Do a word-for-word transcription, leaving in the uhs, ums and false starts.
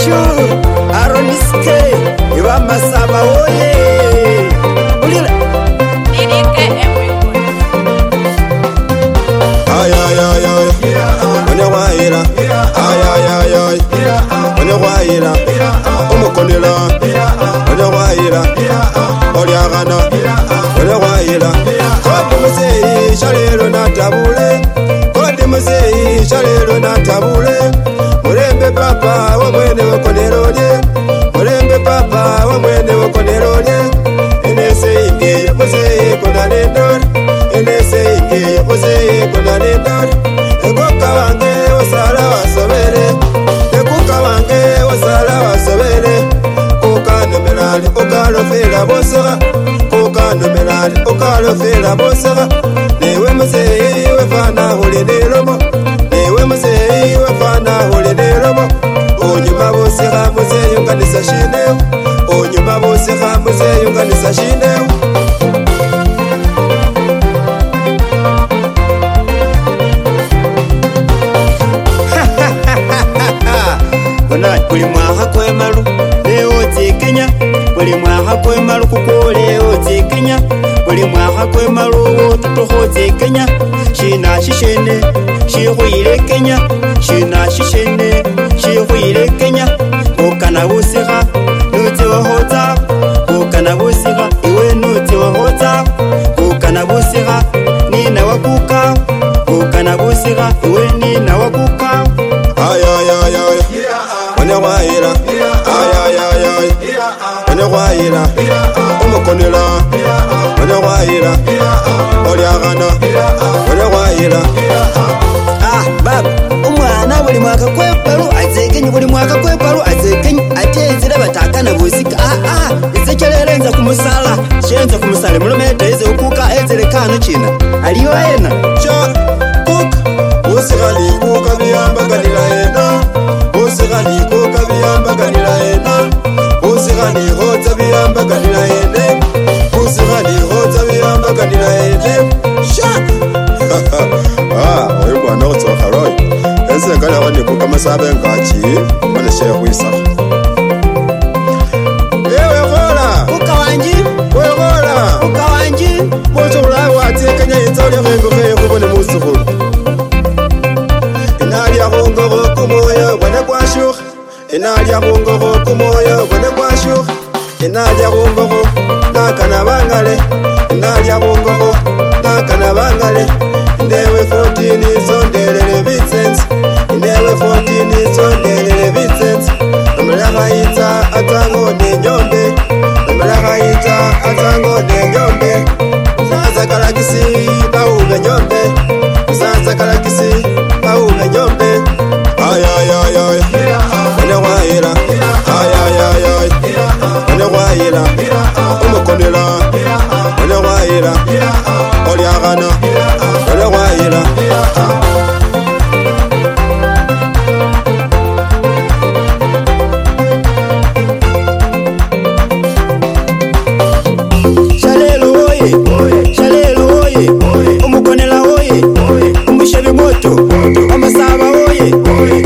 Bashu Aroniske Iwa Masaba oye Ulila Nidike everyone. Ay ay ay ay Wane waira Ay ay ay ay Wane waira Umukonela Wane waira Oliagana Wane waira Kodi museyi Shalero na tabule Kodi museyi Shalero na tabule Murembe papa wa mwene wakonero lye Murembe papa wa mwene wakonero lye Enese inge museyi kuna nendor Enese inge museyi kuna nendor Ekuka wange wasala wasobere Ekuka wange wasala wasobere Kukano melali ukalofela bosoga Kukano melali ukalofela bosoga Newe museyi wefana hulidilomo Newe museyi wefana hulidilomo Onyuma bosega museyi unganisa shineo Onyuma bosega museyi unganisa shineo Buli mwaha kwemalu leo tikenya Buli mwaha kwemalu kuko leo tikenya Buli mwaha kwemalu wotutuho tikenya Shina shishene shihuile Kenya Shina shishene shihuile Kenya Kukana busiga nuti wahota Kukana busiga iwe nuti wahota Kukana busiga nina wakuka Kukana busiga iwe nina wakuka Ay ay ay ay Wane waira Ay ay ay ay Wane waira Umukonela Wane waira Oliagana Wane waira Ah baba umwana buli mwaka kwepalu azekenye buli mwaka kwepalu azekenye atezera batakana busika ah ah izekererenza kumusala shenza kumusala mulomete ize ukuka ezere kanu china aliyo ena cha kuka usigali kuka biyambaganira ena usigali kuka biyambaganira ena usigali hota biyambaganira ene usigali hota biyambaganira ene sha ah oyo bwana otsoka roy ese kala wani kuka masabe ngachi bana shehu isa ewe hola kuka wanji we hola kuka wanji moto ulawa atekanya itole rengo rengo kubone musukuru inali ya hongo kumoyo bwana kwashu inali ya hongo kumoyo bwana kwashu inali ya hongo nakana bangale inali ya hongo nakana bangale Newe fourteen is on the Vincent Newe fourteen is on the Vincent Namalaga ita atango de nyombe Namalaga ita atango de nyombe Usanza kalakisi baume nyombe Usanza kalakisi baume nyombe Ay ay ay ay Wane waira Ay ay ay ay Wane waira Umukonela Wane waira Oliagana Wane waira Shalelo oye Shalelo oye Umukonela oye Umushebi moto Amasaba oye